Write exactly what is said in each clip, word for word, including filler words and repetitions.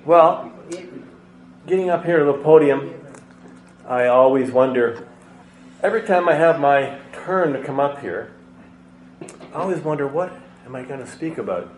Well, getting up here to the podium, I always wonder, every time I have my turn to come up here, I always wonder, what am I going to speak about?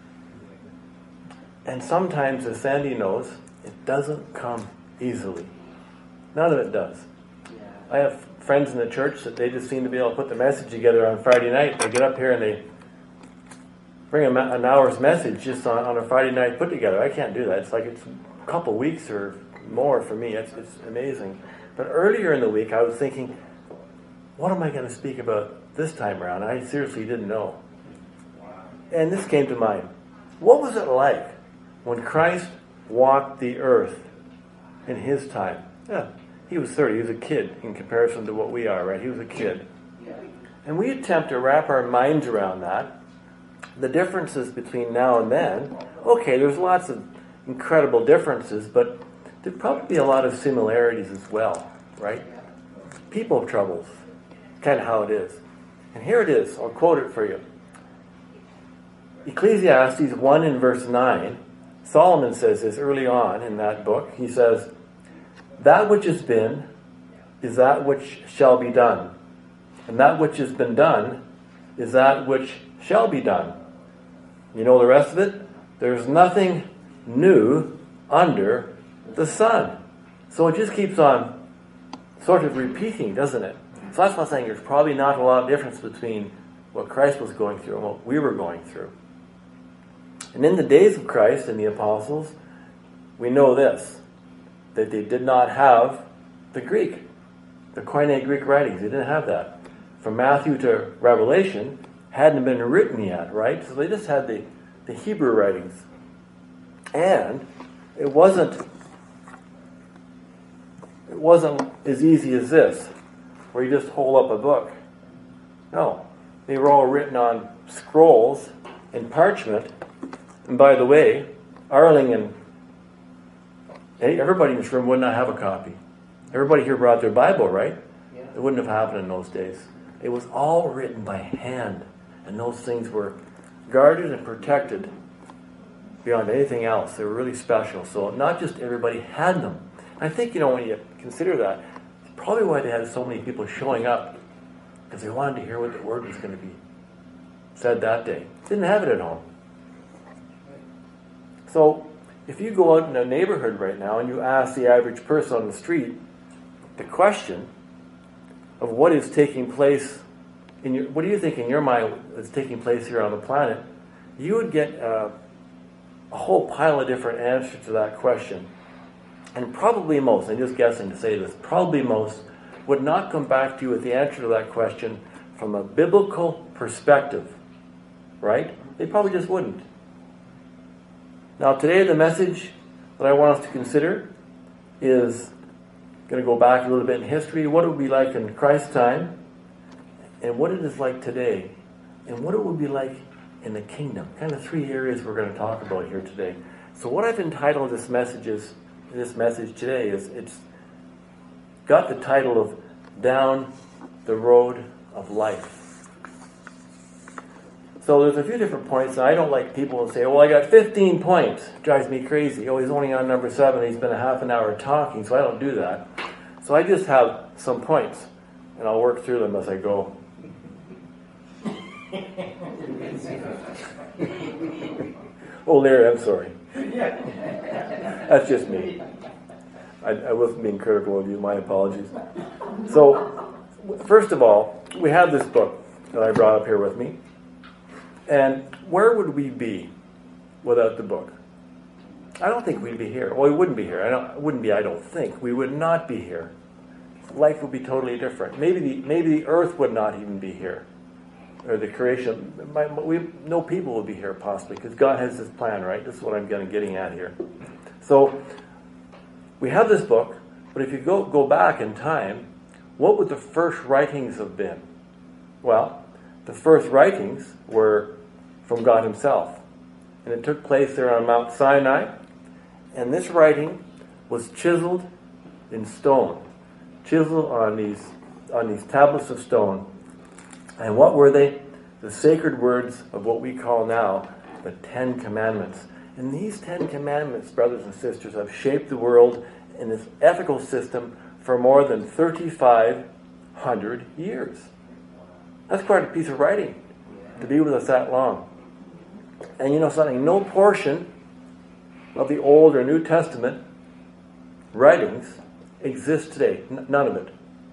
And sometimes, as Sandy knows, it doesn't come easily. None of it does. I have friends in the church that they just seem to be able to put the message together on Friday night. They get up here and they bring a, an hour's message just on, on a Friday night put together. I can't do that. It's like it's a couple weeks or more for me. It's, it's amazing. But earlier in the week, I was thinking, what am I going to speak about this time around? I seriously didn't know. And this came to mind. What was it like when Christ walked the earth in his time? Yeah, he was thirty. He was a kid in comparison to what we are, right? He was a kid. And we attempt to wrap our minds around that. The differences between now and then, okay, there's lots of incredible differences, but there'd probably be a lot of similarities as well, right? People troubles, kind of how it is. And here it is, I'll quote it for you. Ecclesiastes one in verse nine, Solomon says this early on in that book. He says, "That which has been is that which shall be done, and that which has been done is that which shall be done." You know the rest of it? There's nothing new under the sun. So it just keeps on sort of repeating, doesn't it? So that's why I'm saying there's probably not a lot of difference between what Christ was going through and what we were going through. And in the days of Christ and the apostles, we know this, that they did not have the Greek, the Koine Greek writings. They didn't have that. From Matthew to Revelation hadn't been written yet, right? So they just had the, the Hebrew writings. And it wasn't it wasn't as easy as this, where you just hold up a book. No. They were all written on scrolls and parchment. And by the way, Arling and everybody in this room would not have a copy. Everybody here brought their Bible, right? Yeah. It wouldn't have happened in those days. It was all written by hand. And those things were guarded and protected beyond anything else. They were really special. So not just everybody had them. I think, you know, when you consider that, it's probably why they had so many people showing up. Because they wanted to hear what the word was going to be said that day. Didn't have it at home. So if you go out in a neighborhood right now and you ask the average person on the street the question of what is taking place in your, what do you think in your mind is taking place here on the planet, you would get uh, a whole pile of different answers to that question. And probably most, I'm just guessing to say this, probably most would not come back to you with the answer to that question from a biblical perspective, right? They probably just wouldn't. Now today the message that I want us to consider is going to go back a little bit in history, what it would be like in Christ's time, and what it is like today, and what it would be like in the kingdom. Kind of three areas we're going to talk about here today. So what I've entitled this message is, this message today is, it's got the title of Down the Road of Life. So there's a few different points, and I don't like people to say, well, I got fifteen points. It drives me crazy. Oh, he's only on number seven. He's been a half an hour talking, so I don't do that. So I just have some points, and I'll work through them as I go. Oh, Larry, I'm sorry. That's just me. I, I wasn't being critical of you. My apologies. So, first of all, we have this book that I brought up here with me. And where would we be without the book? I don't think we'd be here. Well, we wouldn't be here. I don't. It wouldn't be. I don't think we would not be here. Life would be totally different. Maybe the maybe the earth would not even be here, or the creation. My, we no people would be here possibly because God has this plan, right? This is what I'm getting getting at here. So we have this book, but if you go go back in time, what would the first writings have been? Well, the first writings were from God Himself. And it took place there on Mount Sinai. And this writing was chiseled in stone. Chiseled on these on these tablets of stone. And what were they? The sacred words of what we call now the Ten Commandments. And these Ten Commandments, brothers and sisters, have shaped the world in this ethical system for more than thirty-five hundred years. That's quite a piece of writing to be with us that long. And you know something? No portion of the Old or New Testament writings exists today. N- none of it.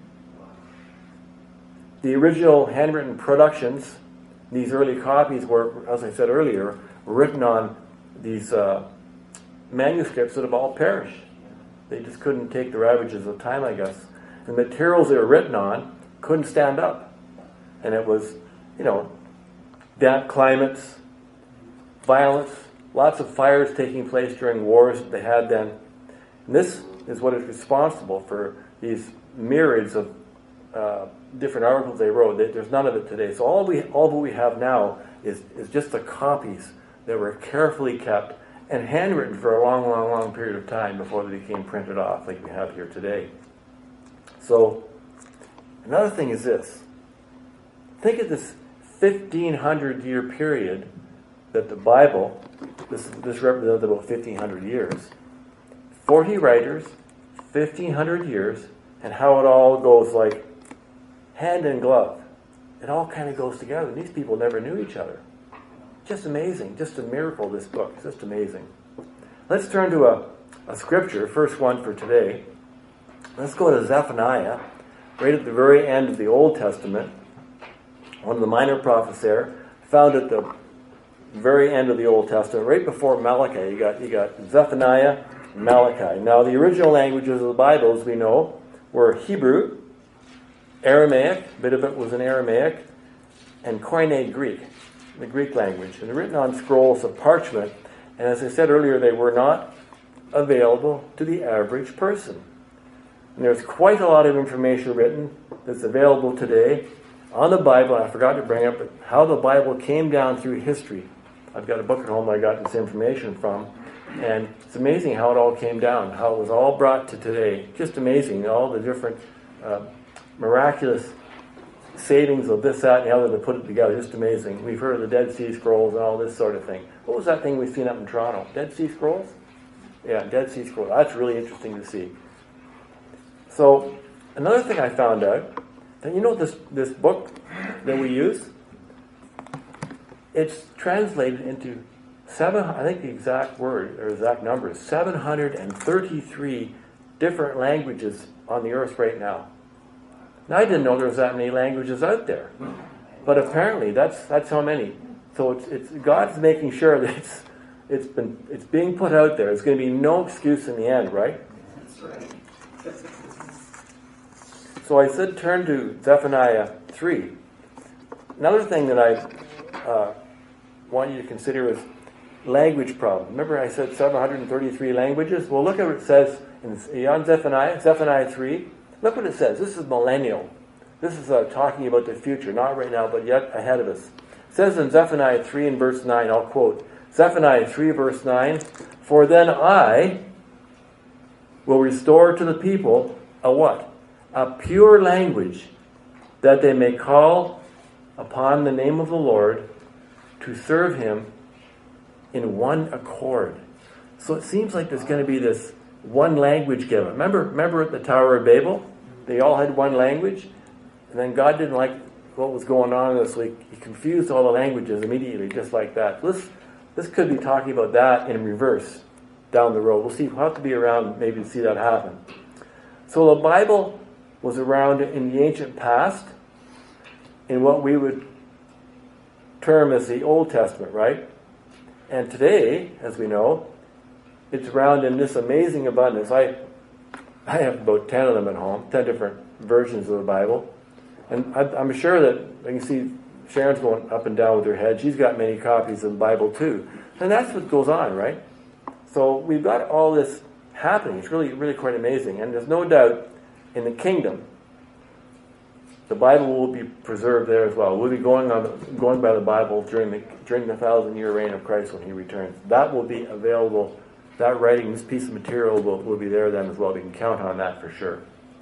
The original handwritten productions, these early copies were, as I said earlier, were written on these uh, manuscripts that have all perished. They just couldn't take the ravages of time, I guess. The materials they were written on couldn't stand up. And it was, you know, damp climates, violence, lots of fires taking place during wars that they had then. And this is what is responsible for these myriads of uh, different articles they wrote. There's none of it today. So all we all that we have now is, is just the copies that were carefully kept and handwritten for a long, long, long period of time before they became printed off like we have here today. So another thing is this. Think of this fifteen hundred year period that the Bible, this, this represents about fifteen hundred years. forty writers, fifteen hundred years, and how it all goes like hand in glove. It all kind of goes together. These people never knew each other. Just amazing. Just a miracle, this book. It's just amazing. Let's turn to a, a scripture, first one for today. Let's go to Zephaniah, right at the very end of the Old Testament. One of the minor prophets there, found at the very end of the Old Testament, right before Malachi. You got you got Zephaniah, Malachi. Now, the original languages of the Bible, as we know, were Hebrew, Aramaic, a bit of it was in Aramaic, and Koine Greek, the Greek language. And they're written on scrolls of parchment. And as I said earlier, they were not available to the average person. And there's quite a lot of information written that's available today on the Bible. I forgot to bring up how the Bible came down through history. I've got a book at home I got this information from. And it's amazing how it all came down, how it was all brought to today. Just amazing, all the different uh, miraculous savings of this, that, and the other to put it together. Just amazing. We've heard of the Dead Sea Scrolls and all this sort of thing. What was that thing we've seen up in Toronto? Dead Sea Scrolls? Yeah, Dead Sea Scrolls. That's really interesting to see. So, another thing I found out, that you know this, this book that we use? It's translated into seven, I think the exact word, or exact number is seven hundred thirty-three different languages on the earth right now. Now, I didn't know there was that many languages out there. But apparently, that's that's how many. So it's, it's God's making sure that it's it's been it's being put out there. There's going to be no excuse in the end, right? That's right. So I said turn to Zephaniah three. Another thing that I uh, want you to consider is language problem. Remember I said seven hundred thirty-three languages? Well, look at what it says in on Zephaniah, Zephaniah three. Look what it says. This is millennial. This is uh, talking about the future, not right now, but yet ahead of us. It says in Zephaniah three and verse nine, I'll quote, Zephaniah three verse nine, "For then I will restore to the people a what? A pure language, that they may call upon the name of the Lord to serve him in one accord." So it seems like there's going to be this one language given. Remember, remember at the Tower of Babel? They all had one language. And then God didn't like what was going on this week. He confused all the languages immediately, just like that. This, this could be talking about that in reverse down the road. We'll see. We'll have to be around maybe to see that happen. So the Bible was around in the ancient past in what we would term as the Old Testament, right? And today, as we know, it's around in this amazing abundance. I I have about ten of them at home, ten different versions of the Bible. And I, I'm sure that you can see Sharon's going up and down with her head. She's got many copies of the Bible too. And that's what goes on, right? So we've got all this happening. It's really, really quite amazing. And there's no doubt in the kingdom, the Bible will be preserved there as well. We'll be going on, going by the Bible during the during the thousand-year reign of Christ when he returns. That will be available. That writing, this piece of material will, will be there then as well. We can count on that for sure.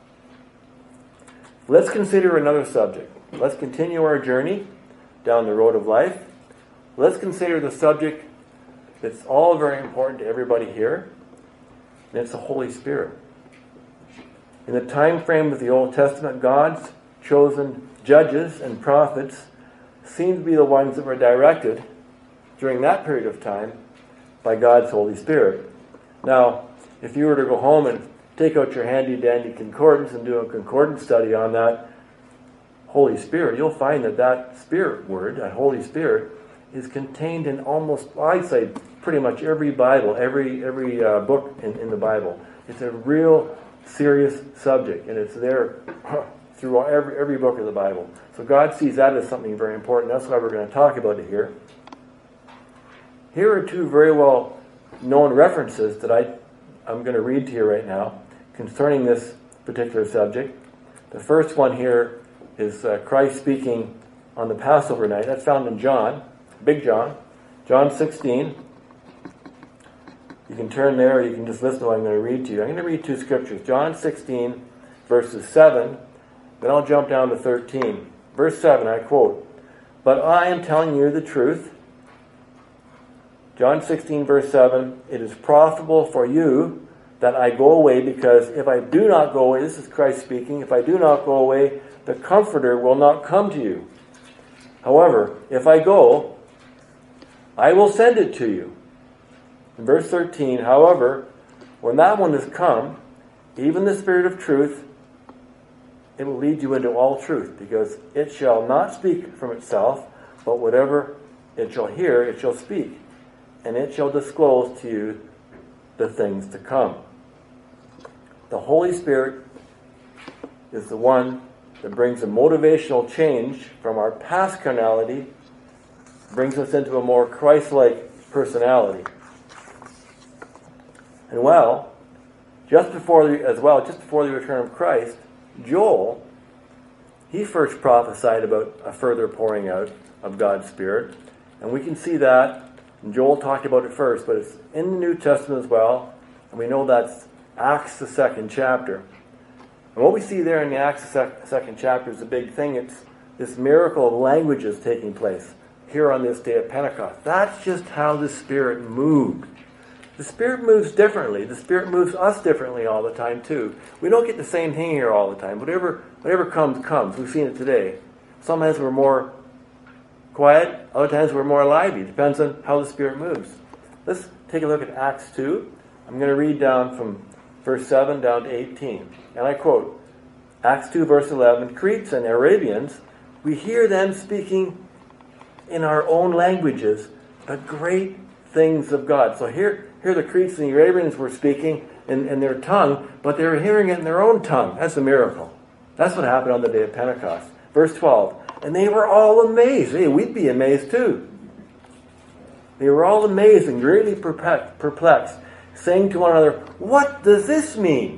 Let's consider another subject. Let's continue our journey down the road of life. Let's consider the subject that's all very important to everybody here, and it's the Holy Spirit. In the time frame of the Old Testament, God's chosen judges and prophets seem to be the ones that were directed during that period of time by God's Holy Spirit. Now, if you were to go home and take out your handy-dandy concordance and do a concordance study on that Holy Spirit, you'll find that that Spirit word, that Holy Spirit, is contained in almost, I'd say, pretty much every Bible, every every uh, book in, in the Bible. It's a real serious subject, and it's there through every every book of the Bible. So God sees that as something very important. That's why we're going to talk about it here. Here are two very well known references that I, I'm going to read to you right now concerning this particular subject. The first one here is uh, Christ speaking on the Passover night. That's found in John, Big John, John sixteen. You can turn there, or you can just listen to what I'm going to read to you. I'm going to read two scriptures. John sixteen, verses seven, then I'll jump down to thirteen. Verse seven, I quote, "But I am telling you the truth." John sixteen, verse seven, "It is profitable for you that I go away, because if I do not go away," this is Christ speaking, "if I do not go away, the Comforter will not come to you. However, if I go, I will send it to you." In verse thirteen, "However, when that one has come, even the Spirit of truth, it will lead you into all truth, because it shall not speak from itself, but whatever it shall hear, it shall speak, and it shall disclose to you the things to come." The Holy Spirit is the one that brings a motivational change from our past carnality, brings us into a more Christ-like personality. And well, just before the, as well, just before the return of Christ, Joel, he first prophesied about a further pouring out of God's Spirit, and we can see that. And Joel talked about it first, but it's in the New Testament as well, and we know that's Acts, the second chapter. And what we see there in the Acts, the sec- second chapter, is a big thing. It's this miracle of languages taking place here on this day of Pentecost. That's just how the Spirit moved. The Spirit moves differently. The Spirit moves us differently all the time too. We don't get the same thing here all the time. Whatever whatever comes, comes. We've seen it today. Sometimes we're more quiet, other times we're more lively. It depends on how the Spirit moves. Let's take a look at Acts two. I'm going to read down from verse seven down to eighteen. And I quote, Acts two, verse eleven, "Cretes and Arabians, we hear them speaking in our own languages the great things of God." So here, here the Cretes and the Arabians were speaking in, in their tongue, but they were hearing it in their own tongue. That's a miracle. That's what happened on the day of Pentecost. Verse twelve, "And they were all amazed." Hey, we'd be amazed too. "They were all amazed and greatly perplexed, saying to one another, 'What does this mean?'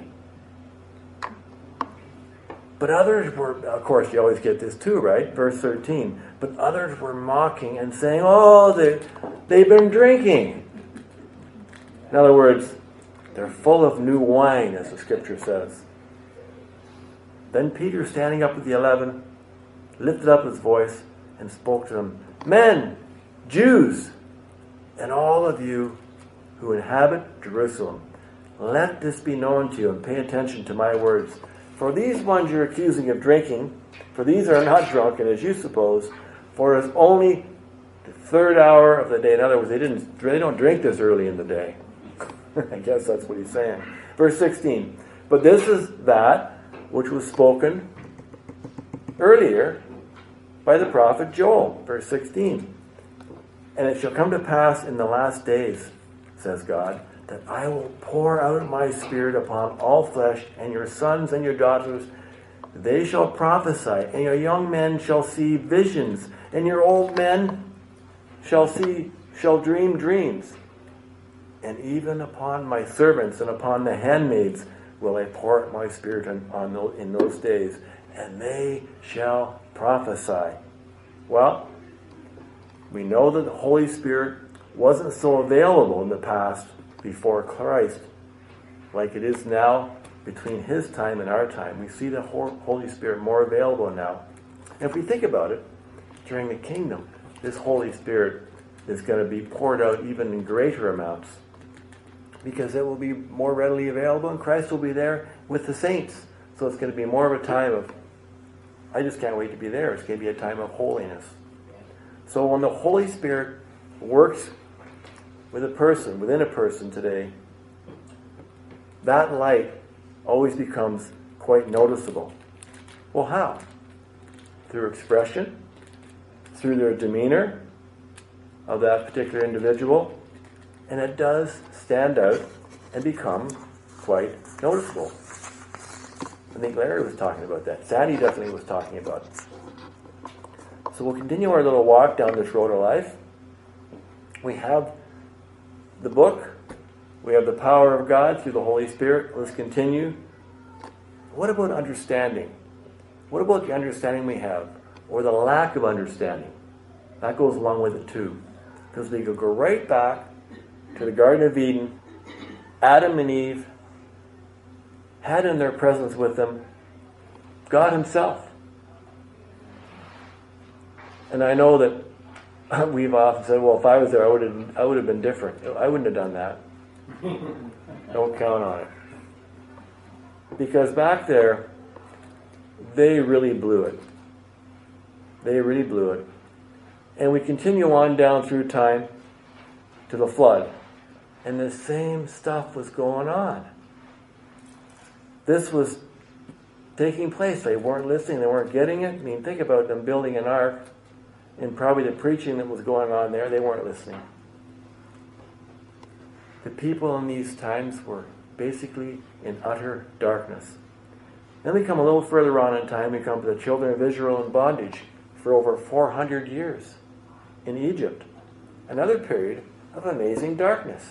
But others were," of course you always get this too, right? Verse thirteen, "But others were mocking and saying, 'Oh, they, they've been drinking.'" In other words, they're full of new wine, as the scripture says. "Then Peter, standing up with the eleven, lifted up his voice and spoke to them, 'Men, Jews, and all of you who inhabit Jerusalem, let this be known to you, and pay attention to my words. For these ones you're accusing of drinking, for these are not drunken as you suppose, for it is only the third hour of the day.'" In other words, they didn't they don't drink this early in the day. I guess that's what he's saying. Verse sixteen, "But this is that which was spoken earlier by the prophet Joel." Verse sixteen, "And it shall come to pass in the last days, says God, that I will pour out my Spirit upon all flesh, and your sons and your daughters, they shall prophesy, and your young men shall see visions, and your old men shall see, shall dream dreams. And even upon my servants and upon the handmaids will I pour out my Spirit on, on those, in those days, and they shall prophesy." Well, we know that the Holy Spirit wasn't so available in the past before Christ like it is now between his time and our time. We see the Holy Spirit more available now. And if we think about it, during the kingdom, this Holy Spirit is going to be poured out even in greater amounts, because it will be more readily available, and Christ will be there with the saints. So it's going to be more of a time of, I just can't wait to be there. It's going to be a time of holiness. So when the Holy Spirit works with a person, within a person today, that light always becomes quite noticeable. Well, how? Through expression, through their demeanor of that particular individual, and it does stand out and become quite noticeable. I think Larry was talking about that. Sandy definitely was talking about it. So we'll continue our little walk down this road of life. We have the book. We have the power of God through the Holy Spirit. Let's continue. What about understanding? What about the understanding we have? Or the lack of understanding? That goes along with it too. Because we could go right back to the Garden of Eden. Adam and Eve had in their presence with them God Himself. And I know that we've often said, well, if I was there, I would have, I would have been different. I wouldn't have done that. Don't count on it. Because back there, they really blew it. They really blew it. And we continue on down through time to the flood. And the same stuff was going on. This was taking place. They weren't listening. They weren't getting it. I mean, think about them building an ark, and probably the preaching that was going on there, they weren't listening. The people in these times were basically in utter darkness. Then we come a little further on in time. We come to the children of Israel in bondage for over four hundred years in Egypt. Another period of amazing darkness.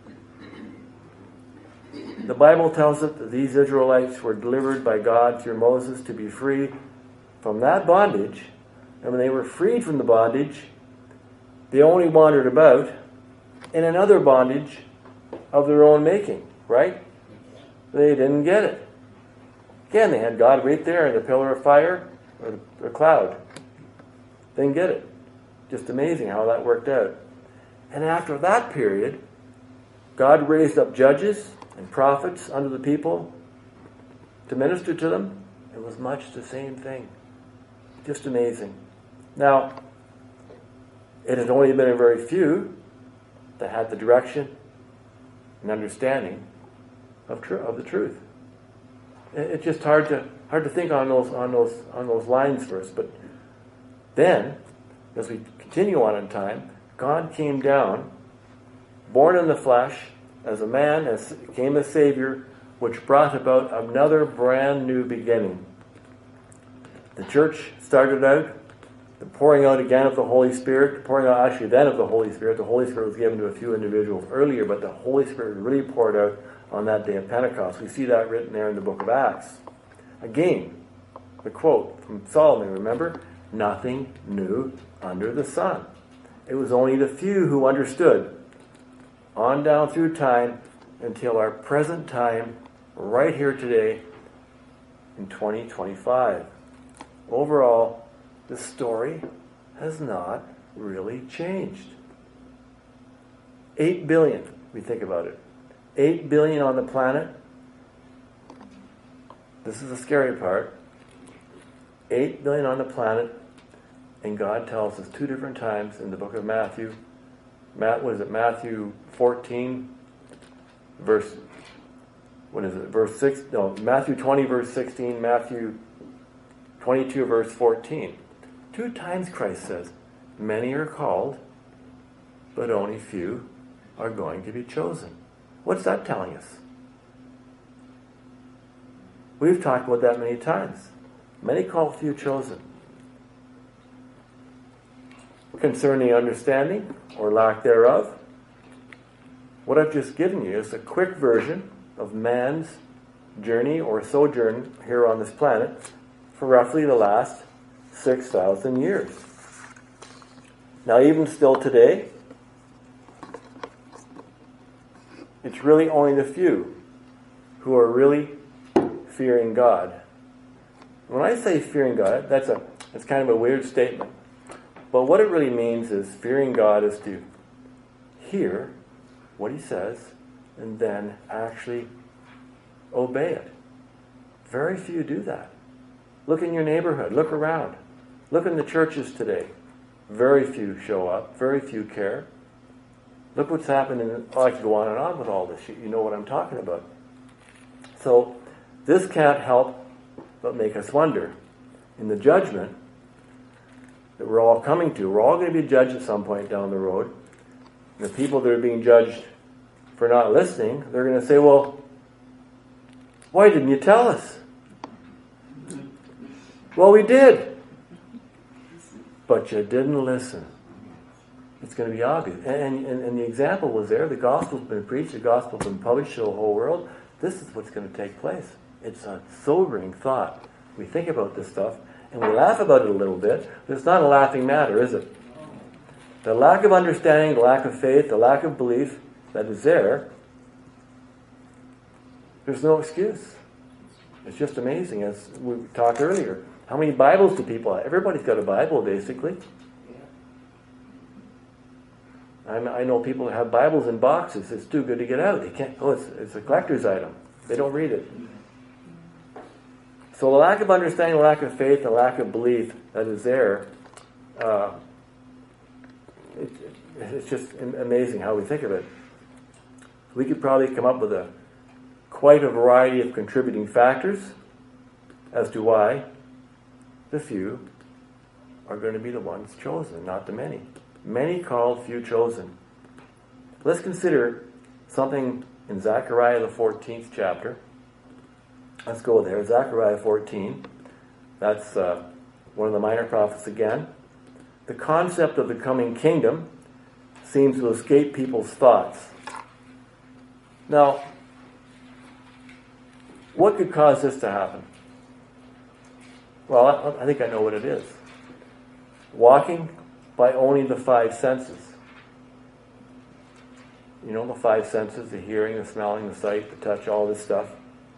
The Bible tells us that these Israelites were delivered by God through Moses to be free from that bondage. And when they were freed from the bondage, they only wandered about in another bondage of their own making, right? They didn't get it. Again, they had God right there in the pillar of fire or the, the cloud. They didn't get it. Just amazing how that worked out. And after that period, God raised up judges and prophets unto the people to minister to them. It was much the same thing. Just amazing. Now, it had only been a very few that had the direction and understanding of, tr- of the truth. It's just hard to hard to think on those on those on those lines first. But then, as we continue on in time, God came down, born in the flesh, as a man, as came a Savior, which brought about another brand new beginning. The church started out, the pouring out again of the Holy Spirit, the pouring out actually then of the Holy Spirit. The Holy Spirit was given to a few individuals earlier, but the Holy Spirit really poured out on that day of Pentecost. We see that written there in the book of Acts. Again, the quote from Solomon, remember? Nothing new under the sun. It was only the few who understood. On down through time until our present time, right here today in twenty twenty-five. Overall, the story has not really changed. Eight billion, we think about it. Eight billion on the planet. This is the scary part. Eight billion on the planet, and God tells us two different times in the book of Matthew. Matt, what is it? Matthew fourteen, verse, what is it? Verse six, no, Matthew twenty, verse sixteen, Matthew twenty-two, verse fourteen. Two times Christ says, many are called, but only few are going to be chosen. What's that telling us? We've talked about that many times. Many called, few chosen. Concerning understanding, or lack thereof, what I've just given you is a quick version of man's journey or sojourn here on this planet for roughly the last six thousand years. Now, even still today, it's really only the few who are really fearing God. When I say fearing God, that's a that's kind of a weird statement. But what it really means is fearing God is to hear what he says and then actually obey it. Very few do that. Look in your neighborhood. Look around. Look in the churches today. Very few show up. Very few care. Look what's happening. Oh, I could go on and on with all this. You, you know what I'm talking about. So this can't help but make us wonder. In the judgment that we're all coming to, we're all going to be judged at some point down the road. And the people that are being judged for not listening, they're going to say, well, why didn't you tell us? Well, we did. But you didn't listen. It's going to be obvious. And, and, and the example was there. The gospel's been preached. The gospel's been published to the whole world. This is what's going to take place. It's a sobering thought. We think about this stuff, and we laugh about it a little bit, but it's not a laughing matter, is it? The lack of understanding, the lack of faith, the lack of belief that is there, there's no excuse. It's just amazing, as we talked earlier. How many Bibles do people have? Everybody's got a Bible, basically. I'm, I know people that have Bibles in boxes. It's too good to get out. They can't. Oh, it's, it's a collector's item. They don't read it. So the lack of understanding, the lack of faith, the lack of belief that is there, uh, it, it, it's just amazing how we think of it. We could probably come up with a quite a variety of contributing factors as to why the few are going to be the ones chosen, not the many. Many called, few chosen. Let's consider something in Zechariah the fourteenth chapter. Let's go there. Zechariah fourteen. That's uh, one of the minor prophets again. The concept of the coming kingdom seems to escape people's thoughts. Now, what could cause this to happen? Well, I, I think I know what it is. Walking by only the five senses. You know, the five senses, the hearing, the smelling, the sight, the touch, all this stuff.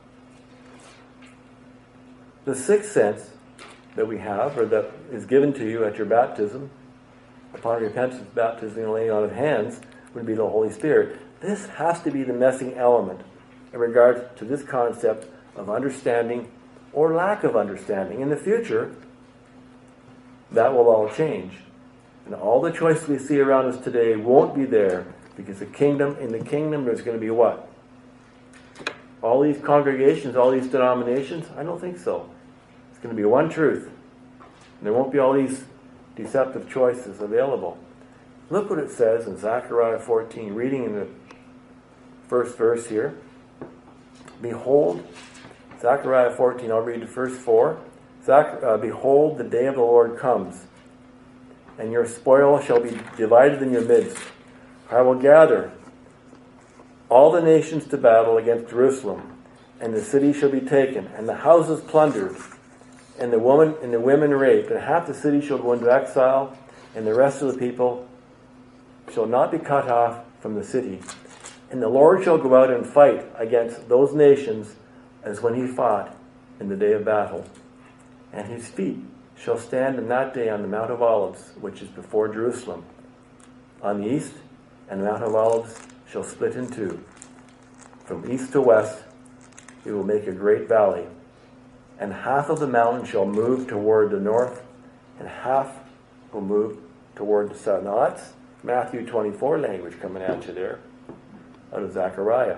The sixth sense that we have, or that is given to you at your baptism, upon repentance, baptism, and laying on of hands, would be the Holy Spirit. This has to be the missing element in regard to this concept of understanding or lack of understanding. In the future, that will all change. And all the choices we see around us today won't be there, because the kingdom, in the kingdom, there's going to be what? All these congregations, all these denominations? I don't think so. It's going to be one truth. And there won't be all these deceptive choices available. Look what it says in Zechariah fourteen, reading in the first verse here. Behold, Zechariah fourteen, I'll read the first four. Zach, uh, Behold, the day of the Lord comes, and your spoil shall be divided in your midst. I will gather all the nations to battle against Jerusalem, and the city shall be taken, and the houses plundered, and the woman and the women raped, and half the city shall go into exile, and the rest of the people shall not be cut off from the city. And the Lord shall go out and fight against those nations as when he fought in the day of battle. And his feet shall stand in that day on the Mount of Olives, which is before Jerusalem, on the east, and the Mount of Olives shall split in two. From east to west it will make a great valley, and half of the mountain shall move toward the north, and half will move toward the south. Now that's Matthew twenty-four language coming at you there, out of Zechariah.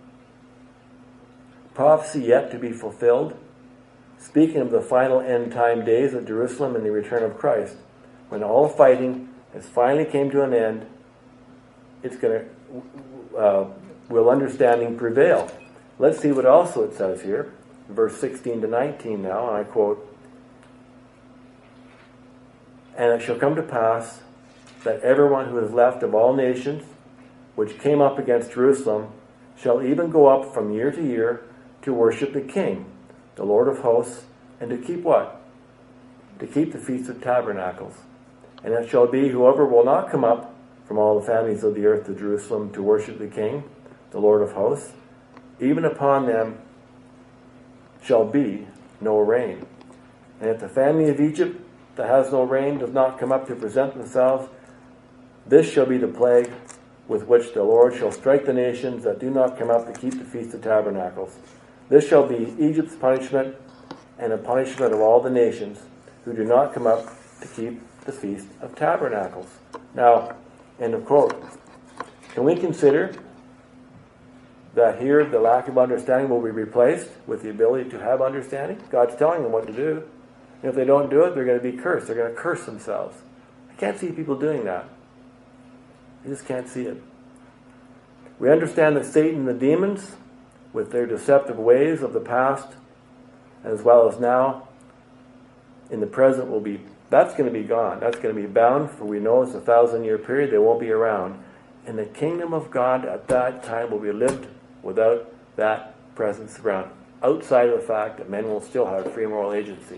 Prophecy yet to be fulfilled, speaking of the final end time days of Jerusalem and the return of Christ, when all fighting has finally came to an end. It's going to, uh, will understanding prevail? Let's see what also it says here, verse sixteen to nineteen now, and I quote, And it shall come to pass that everyone who is left of all nations, which came up against Jerusalem, shall even go up from year to year to worship the King, the Lord of hosts, and to keep what? To keep the Feast of Tabernacles. And it shall be, whoever will not come up from all the families of the earth to Jerusalem to worship the King, the Lord of hosts, even upon them shall be no rain. And if the family of Egypt that has no rain does not come up to present themselves, this shall be the plague with which the Lord shall strike the nations that do not come up to keep the Feast of Tabernacles. This shall be Egypt's punishment and a punishment of all the nations who do not come up to keep the Feast of Tabernacles. Now, end of quote. Can we consider that here the lack of understanding will be replaced with the ability to have understanding? God's telling them what to do. And if they don't do it, they're going to be cursed. They're going to curse themselves. I can't see people doing that. I just can't see it. We understand that Satan and the demons, with their deceptive ways of the past, as well as now, in the present will be, that's going to be gone. That's going to be bound, for we know it's a thousand year period. They won't be around. And the kingdom of God at that time will be lived without that presence around, outside of the fact that men will still have free moral agency.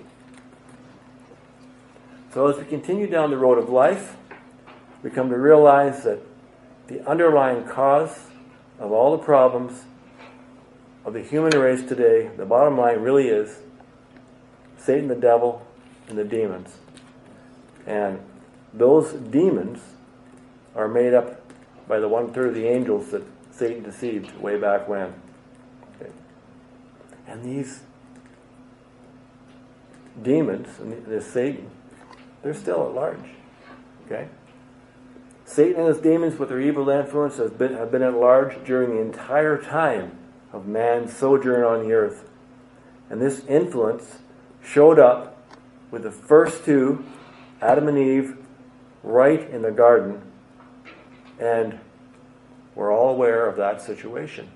So as we continue down the road of life, we come to realize that the underlying cause of all the problems of the human race today, the bottom line really is Satan, the devil, and the demons. And those demons are made up by the one-third of the angels that Satan deceived way back when. Okay. And these demons, and this Satan, they're still at large. Okay? Satan and his demons with their evil influence has been, have been at large during the entire time of man's sojourn on the earth. And this influence showed up with the first two, Adam and Eve, right in the garden. And we're all aware of that situation.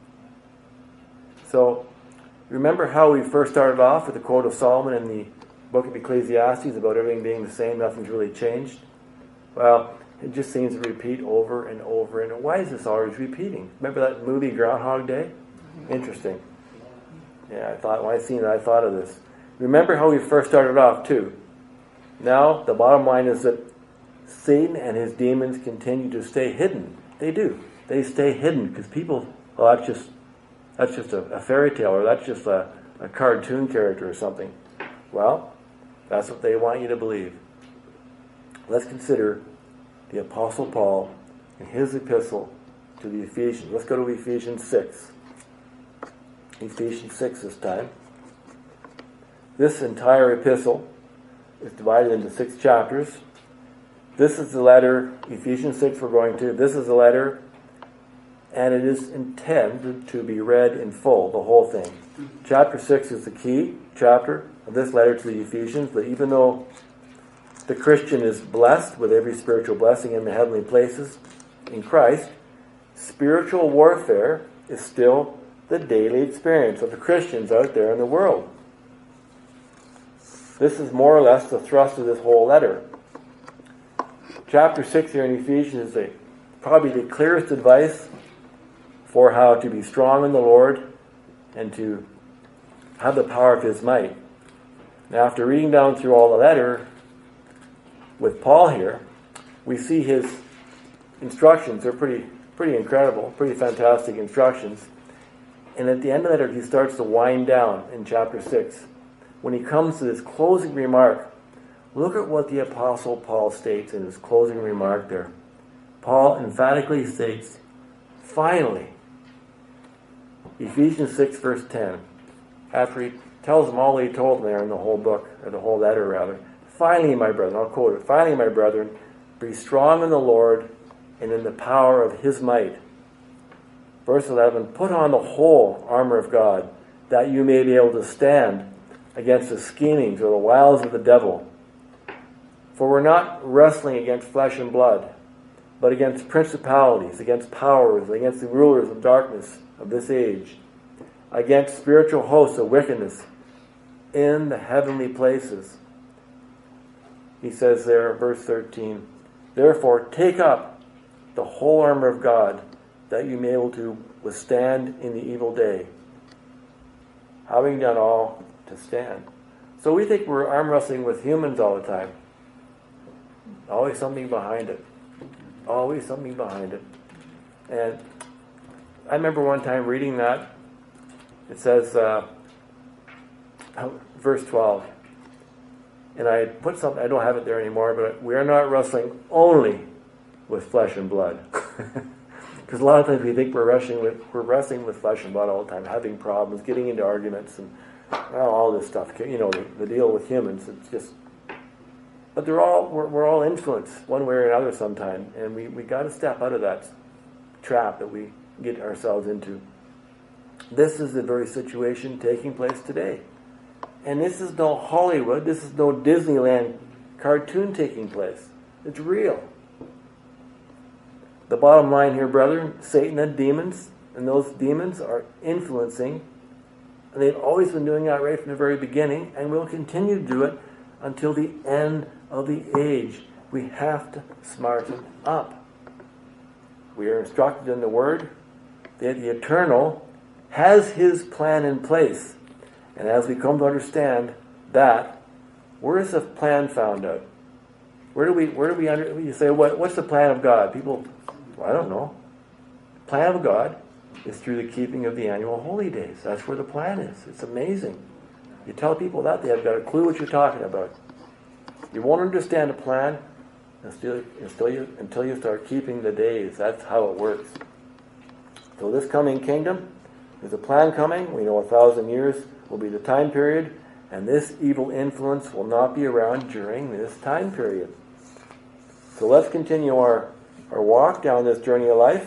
So, remember how we first started off with the quote of Solomon in the book of Ecclesiastes about everything being the same, nothing's really changed? Well, it just seems to repeat over and over. And why is this always repeating? Remember that movie Groundhog Day? Interesting. Yeah, I thought when I seen it, I thought of this. Remember how we first started off too. Now, the bottom line is that Satan and his demons continue to stay hidden. They do. They stay hidden because people, well, that's just that's just a, a fairy tale, or that's just a, a cartoon character or something. Well, that's what they want you to believe. Let's consider the Apostle Paul in his epistle to the Ephesians. Let's go to Ephesians six. Ephesians six this time. This entire epistle is divided into six chapters. This is the letter, Ephesians six we're going to. This is the letter, and it is intended to be read in full, the whole thing. Chapter six is the key chapter of this letter to the Ephesians, but even though the Christian is blessed with every spiritual blessing in the heavenly places in Christ, spiritual warfare is still the daily experience of the Christians out there in the world. This is more or less the thrust of this whole letter. Chapter six here in Ephesians is a, probably the clearest advice for how to be strong in the Lord and to have the power of His might. Now, after reading down through all the letter with Paul here, we see his instructions. They're pretty, pretty incredible, pretty fantastic instructions. And at the end of the letter, he starts to wind down in chapter six. When he comes to this closing remark, look at what the Apostle Paul states in his closing remark there. Paul emphatically states, finally, Ephesians six verse ten, after he tells them all he told them there in the whole book, or the whole letter rather, finally, my brethren, I'll quote it, finally, my brethren, be strong in the Lord and in the power of His might. Verse eleven, put on the whole armor of God, that you may be able to stand against the schemings or the wiles of the devil. For we're not wrestling against flesh and blood, but against principalities, against powers, against the rulers of darkness of this age, against spiritual hosts of wickedness in the heavenly places. He says there, verse thirteen, therefore take up the whole armor of God, that you may be able to withstand in the evil day, having done all to stand. So we think we're arm wrestling with humans all the time. Always something behind it. Always something behind it. And I remember one time reading that. It says, uh, verse twelve, and I put something, I don't have it there anymore, but we are not wrestling only with flesh and blood. Because a lot of times we think we're wrestling with we're wrestling with flesh and blood all the time, having problems, getting into arguments, and well, all this stuff. You know, the, the deal with humans. It's just, but they're all we're, we're all influenced one way or another sometime, and we we got to step out of that trap that we get ourselves into. This is the very situation taking place today, and this is no Hollywood. This is no Disneyland cartoon taking place. It's real. The bottom line here, brethren, Satan and demons, and those demons are influencing, and they've always been doing that right from the very beginning, and will continue to do it until the end of the age. We have to smarten up. We are instructed in the Word that the Eternal has His plan in place, and as we come to understand that, where is the plan found out? Where do we, where do we under, you say, what, what's the plan of God? People, well, I don't know. The plan of God is through the keeping of the annual holy days. That's where the plan is. It's amazing. You tell people that, they have got a clue what you're talking about. You won't understand a plan until, until, you, until you start keeping the days. That's how it works. So this coming kingdom, there's a plan coming. We know a thousand years will be the time period, and this evil influence will not be around during this time period. So let's continue our Our walk down this journey of life.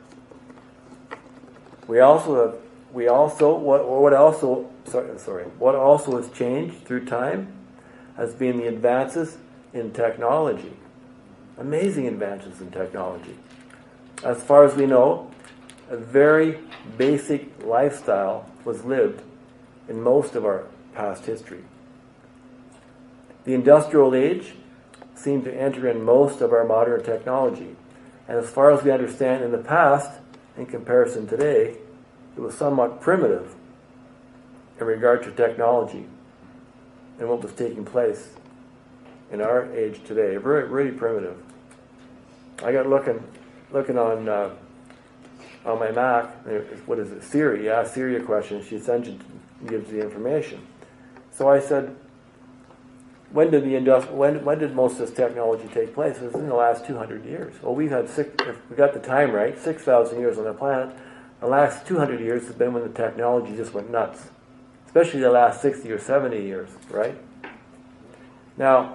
We also have, we also what what also sorry sorry what also has changed through time has been the advances in technology. Amazing advances in technology. As far as we know, a very basic lifestyle was lived in most of our past history. The industrial age seemed to enter in most of our modern technology. And as far as we understand in the past, in comparison today, it was somewhat primitive in regard to technology and what was taking place in our age today. Very, really primitive. I got looking, looking on uh, on my Mac. What is it? Siri. Yeah, Siri a question. She sends it, gives the information. So I said, When did the industri- when when did most of this technology take place? It was in the last two hundred years. Well, we've had six. If we got the time right, six thousand years on the planet. The last two hundred years has been when the technology just went nuts, especially the last sixty or seventy years. Right? Now,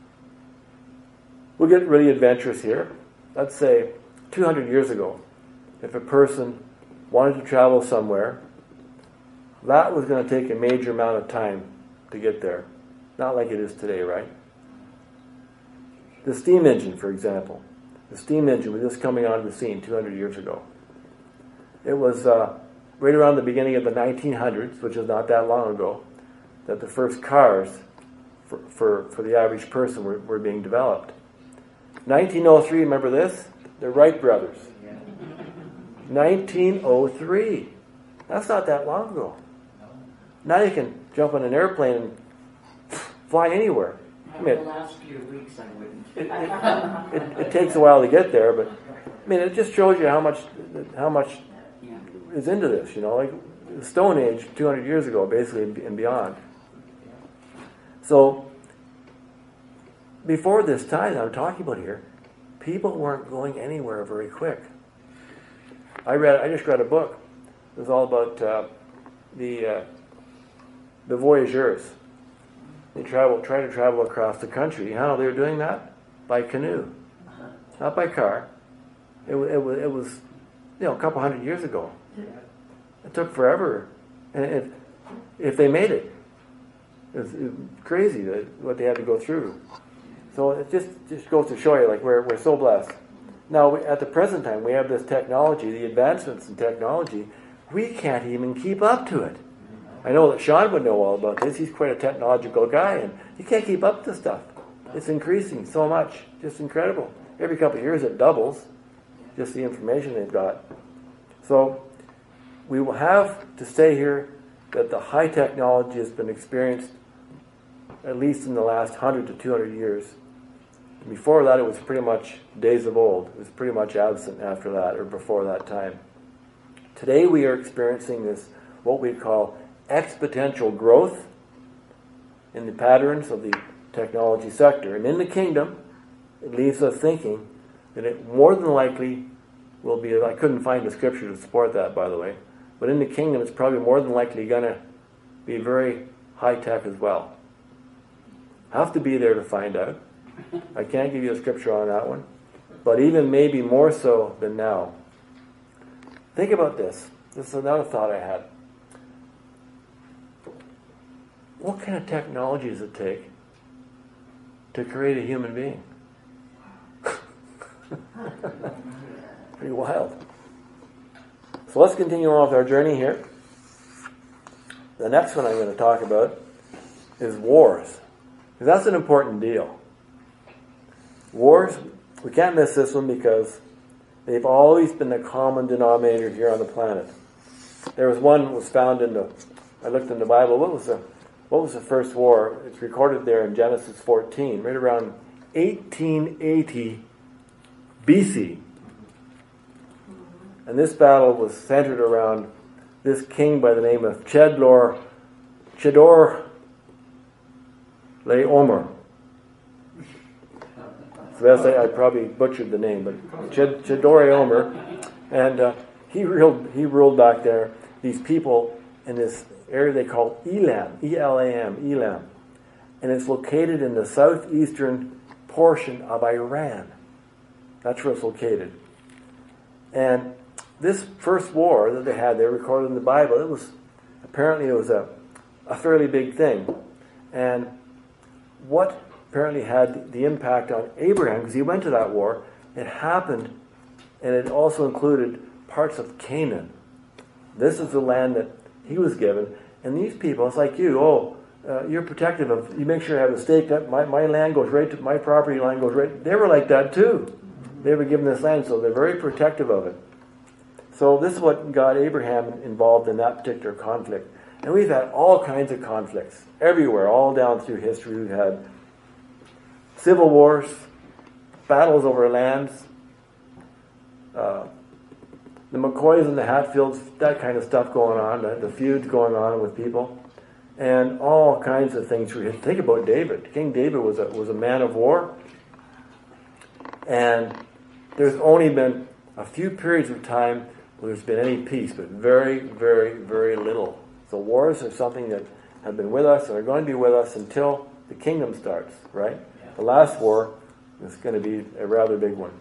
we'll get really adventurous here. Let's say two hundred years ago, if a person wanted to travel somewhere, that was going to take a major amount of time to get there. Not like it is today, right? The steam engine, for example. The steam engine was just coming onto the scene two hundred years ago. It was uh, right around the beginning of the nineteen hundreds, which is not that long ago, that the first cars for, for, for the average person were, were being developed. nineteen oh three, remember this? The Wright brothers. nineteen oh three. That's not that long ago. Now you can jump on an airplane and fly anywhere. I mean, the last few weeks I wouldn't. It, it, it, it takes a while to get there, but I mean, it just shows you how much how much Yeah. is into this. You know, like the Stone Age, two hundred years ago, basically, and beyond. So before this time that I'm talking about here, people weren't going anywhere very quick. I read. I just read a book. It was all about uh, the uh, the voyageurs. They travel, try to travel across the country. How they were doing that? By canoe, not by car. It, it was, it was, you know, a couple hundred years ago. It took forever, and if if they made it, it was, it was crazy that, what they had to go through. So it just just goes to show you, like we're we're so blessed. Now we, at the present time, we have this technology, the advancements in technology. We can't even keep up to it. I know that Sean would know all about this. He's quite a technological guy, and he can't keep up to stuff. It's increasing so much, just incredible. Every couple of years it doubles, just the information they've got. So we will have to say here that the high technology has been experienced at least in the last one hundred to two hundred years. Before that, it was pretty much days of old. It was pretty much absent after that or before that time. Today we are experiencing this, what we call exponential growth in the patterns of the technology sector. And in the kingdom, it leaves us thinking that it more than likely will be, I couldn't find the scripture to support that, by the way, but in the kingdom it's probably more than likely going to be very high tech as well. Have to be there to find out. I can't give you a scripture on that one, but even maybe more so than now. Think about this. This is another thought I had. What kind of technology does it take to create a human being? Pretty wild. So let's continue on with our journey here. The next one I'm going to talk about is wars. Because that's an important deal. Wars, we can't miss this one because they've always been the common denominator here on the planet. There was one that was found in the, I looked in the Bible, what was the, what was the first war? It's recorded there in Genesis fourteen, right around eighteen eighty B C. And this battle was centered around this king by the name of Chedlor, Chedor Laomer. So that's, I, I probably butchered the name, but Ched, Chedorlaomer, and uh, he ruled. He ruled back there. These people in this area they call Elam, E L A M, Elam, and it's located in the southeastern portion of Iran. That's where it's located. And this first war that they had, they recorded in the Bible. It was apparently it was a a fairly big thing, and what apparently had the impact on Abraham, because he went to that war, it happened, and it also included parts of Canaan. This is the land that he was given, and these people, it's like you, oh, uh, you're protective of, you make sure I have a stake, that my, my land goes right to, my property line goes right, they were like that too. They were given this land, so they're very protective of it. So this is what got Abraham involved in that particular conflict. And we've had all kinds of conflicts, everywhere, all down through history. We've had civil wars, battles over lands, uh, the McCoys and the Hatfields, that kind of stuff going on, the, the feuds going on with people, and all kinds of things. Think about David. King David was a, was a man of war, and there's only been a few periods of time where there's been any peace, but very, very, very little. So wars are something that have been with us and are going to be with us until the kingdom starts, right? The last war is going to be a rather big one.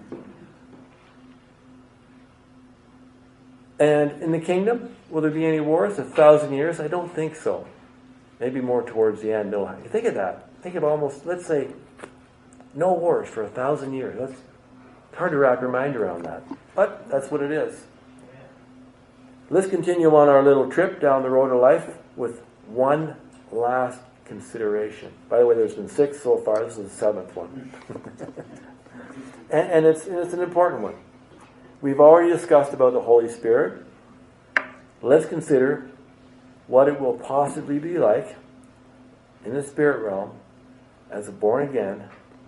And in the kingdom, will there be any wars? A thousand years? I don't think so. Maybe more towards the end. No, think of that. Think of almost, let's say, no wars for a thousand years. That's hard to wrap your mind around that. But that's what it is. Let's continue on our little trip down the road of life with one last consideration. By the way, there's been six so far. This is the seventh one. and and it's, it's an important one. We've already discussed about the Holy Spirit. Let's consider what it will possibly be like in the spirit realm as a born-again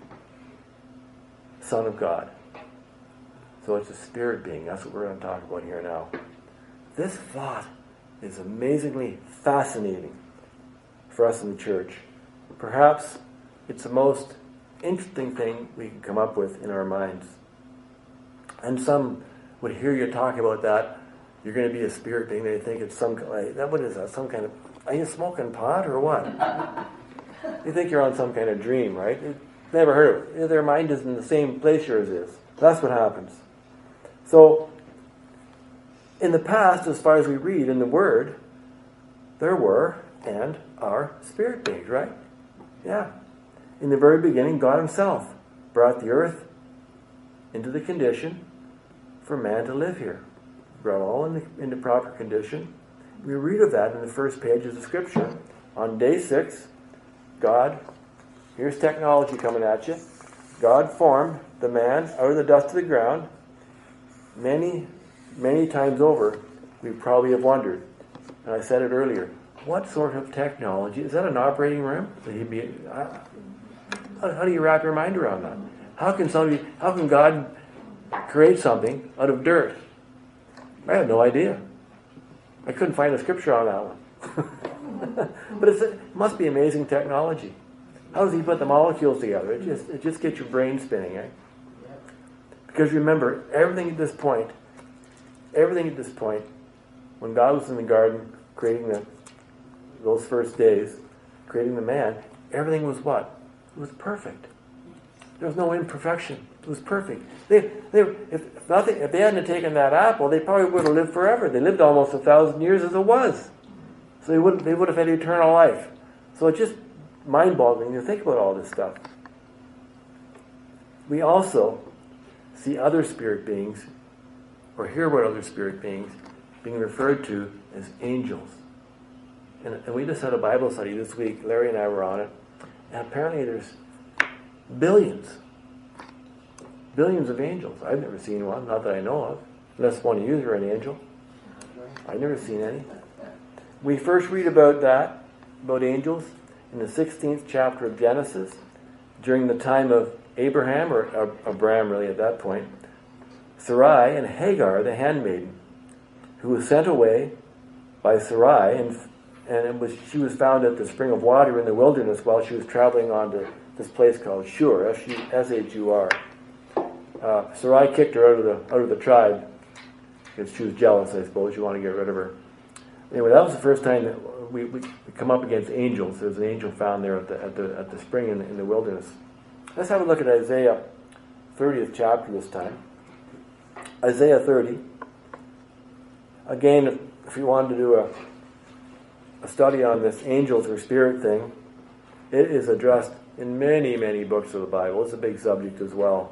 Son of God. So it's a spirit being. That's what we're going to talk about here now. This thought is amazingly fascinating for us in the church. Perhaps it's the most interesting thing we can come up with in our minds. And some would hear you talk about that. You're going to be a spirit being. They think it's some like that. What is that? Some kind of? Are you smoking pot or what? You think you're on some kind of dream, right? You've never heard of it. Their mind is in the same place yours is. That's what happens. So, in the past, as far as we read in the Word, there were and are spirit beings, right? Yeah. In the very beginning, God Himself brought the earth into the condition for man to live here. Brought all in the, into proper condition. We read of that in the first pages of Scripture. On day six, God, here's technology coming at you. God formed the man out of the dust of the ground. Many, many times over, we probably have wondered, and I said it earlier, what sort of technology? Is that an operating room? That he'd be, uh, how, how do you wrap your mind around that? How can somebody, how can God create something out of dirt? I have no idea. I couldn't find a scripture on that one. But it's, it must be amazing technology. How does he put the molecules together? It just it just gets your brain spinning, eh? Because remember, everything at this point, everything at this point, when God was in the garden creating the those first days, creating the man, everything was what? It was perfect. There was no imperfection. It was perfect. They, they, if nothing, if they hadn't taken that apple, they probably would have lived forever. They lived almost a thousand years as it was. So they would they would have had eternal life. So it's just mind-boggling to think about all this stuff. We also see other spirit beings, or hear about other spirit beings, being referred to as angels. And, and we just had a Bible study this week. Larry and I were on it. And apparently there's billions. Billions of angels. I've never seen one, not that I know of. Unless one of you are an angel. I've never seen any. We first read about that, about angels, in the sixteenth chapter of Genesis, during the time of Abraham, or Abraham really at that point, Sarai and Hagar, the handmaiden, who was sent away by Sarai, and and it was she was found at the spring of water in the wilderness while she was traveling on to this place called Shur, S H U R. Uh, Sarai kicked her out of the out of the tribe because she was jealous, I suppose. She wanted to get rid of her. Anyway, that was the first time that we, we come up against angels. There's an angel found there at the at the at the spring in, in the wilderness. Let's have a look at Isaiah thirtieth chapter this time. Isaiah thirty. Again, if, if you wanted to do a, a study on this angels or spirit thing, it is addressed in many, many books of the Bible. It's a big subject as well.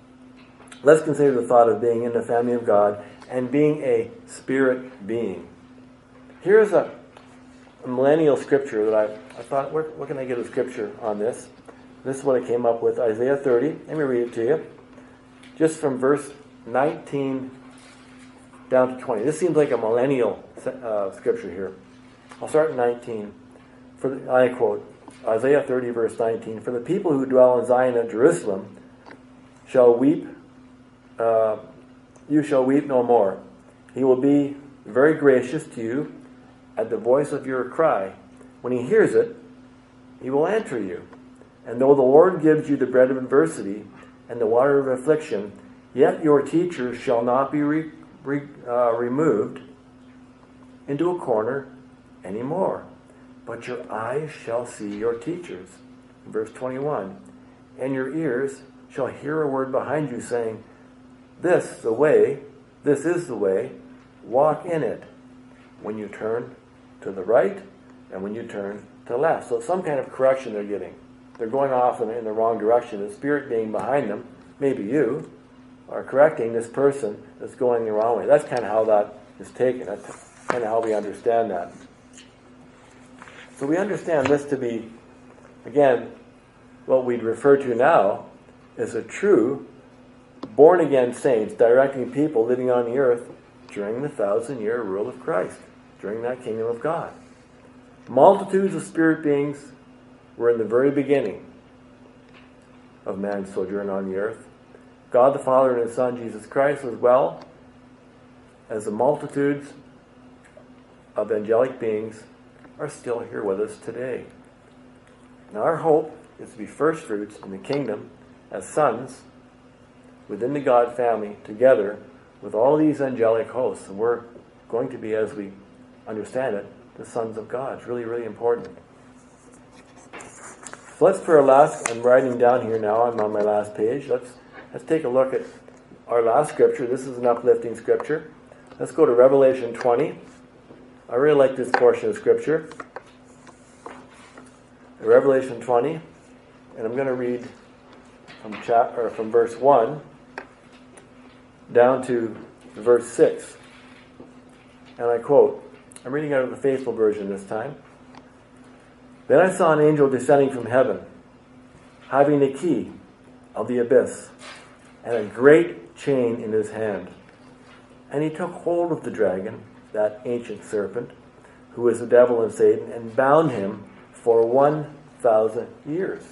Let's consider the thought of being in the family of God and being a spirit being. Here's a, a millennial scripture that I, I thought, where, where can I get a scripture on this? This is what I came up with, Isaiah thirty. Let me read it to you. Just from verse nineteen down to twenty. This seems like a millennial uh, scripture here. I'll start in nineteen. For the, I quote, Isaiah thirty, verse nineteen. For the people who dwell in Zion and Jerusalem shall weep, uh, you shall weep no more. He will be very gracious to you at the voice of your cry. When he hears it, he will answer you. And though the Lord gives you the bread of adversity and the water of affliction, yet your teachers shall not be re, re, uh, removed into a corner anymore, but your eyes shall see your teachers. Verse twenty-one, and your ears shall hear a word behind you saying, this the way, this is the way, walk in it, when you turn to the right and when you turn to the left. So some kind of correction they're getting. They're going off in, in the wrong direction. The spirit being behind them, maybe you, are correcting this person that's going the wrong way. That's kind of how that is taken. That's kind of how we understand that. So we understand this to be, again, what we'd refer to now as a true born-again saints directing people living on the earth during the thousand-year rule of Christ, during that kingdom of God. Multitudes of spirit beings were in the very beginning of man's sojourn on the earth. God the Father and His Son, Jesus Christ, as well as the multitudes of angelic beings are still here with us today. And our hope is to be first fruits in the kingdom as sons within the God family together with all these angelic hosts. And we're going to be, as we understand it, the sons of God. It's really, really important. So let's for our last, I'm writing down here now, I'm on my last page. Let's let's take a look at our last scripture. This is an uplifting scripture. Let's go to Revelation twenty. I really like this portion of scripture. Revelation twenty, and I'm going to read from chap or from verse one down to verse six. And I quote, I'm reading out of the Faithful Version this time. Then I saw an angel descending from heaven, having the key of the abyss, and a great chain in his hand. And he took hold of the dragon, that ancient serpent, who is the devil and Satan, and bound him for one thousand years.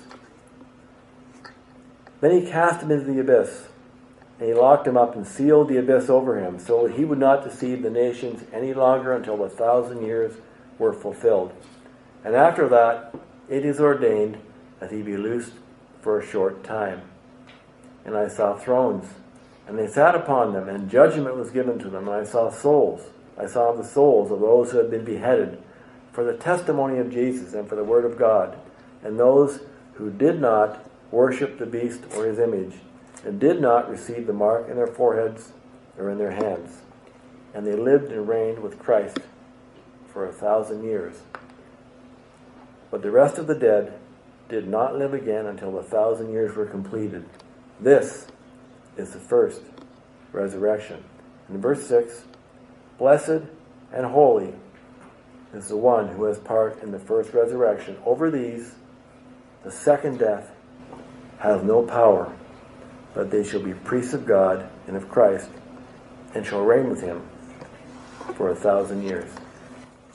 Then he cast him into the abyss, and he locked him up and sealed the abyss over him, so that he would not deceive the nations any longer until the thousand years were fulfilled. And after that, it is ordained that he be loosed for a short time. And I saw thrones, and they sat upon them, and judgment was given to them. And I saw souls. I saw the souls of those who had been beheaded for the testimony of Jesus and for the word of God, and those who did not worship the beast or his image, and did not receive the mark in their foreheads or in their hands. And they lived and reigned with Christ for a thousand years. But the rest of the dead did not live again until the thousand years were completed. This is the first resurrection. In verse six, blessed and holy is the one who has part in the first resurrection. Over these, the second death has no power, but they shall be priests of God and of Christ, and shall reign with him for a thousand years.